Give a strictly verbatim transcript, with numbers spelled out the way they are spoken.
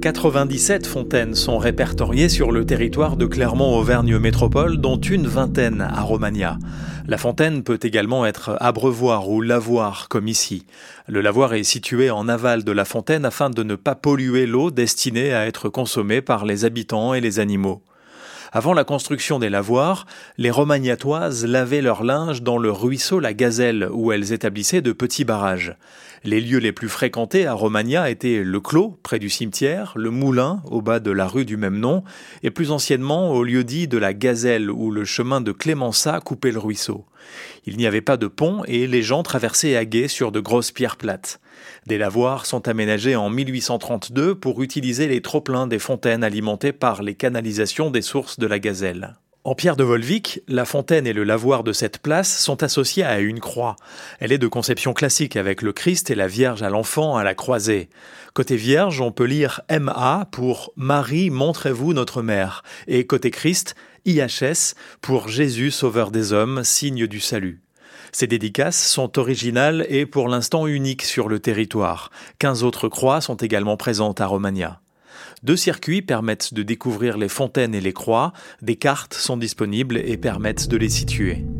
quatre-vingt-dix-sept fontaines sont répertoriées sur le territoire de Clermont-Auvergne Métropole, dont une vingtaine à Romagna. La fontaine peut également être abreuvoir ou lavoir, comme ici. Le lavoir est situé en aval de la fontaine afin de ne pas polluer l'eau destinée à être consommée par les habitants et les animaux. Avant la construction des lavoirs, les Romagnatoises lavaient leur linge dans le ruisseau la Gazelle, où elles établissaient de petits barrages. Les lieux les plus fréquentés à Romagna étaient le clos, près du cimetière, le moulin, au bas de la rue du même nom, et plus anciennement au lieu-dit de la Gazelle, où le chemin de Clémençat coupait le ruisseau. Il n'y avait pas de pont et les gens traversaient à gué sur de grosses pierres plates. Des lavoirs sont aménagés en mille huit cent trente-deux pour utiliser les trop-pleins des fontaines alimentées par les canalisations des sources de la Gazelle. En pierre de Volvic, la fontaine et le lavoir de cette place sont associés à une croix. Elle est de conception classique avec le Christ et la Vierge à l'enfant à la croisée. Côté Vierge, on peut lire M A pour Marie, montrez-vous notre mère, et côté Christ, I H S pour Jésus, sauveur des hommes, signe du salut. Ces dédicaces sont originales et pour l'instant uniques sur le territoire. quinze autres croix sont également présentes à Romagna. Deux circuits permettent de découvrir les fontaines et les croix. Des cartes sont disponibles et permettent de les situer.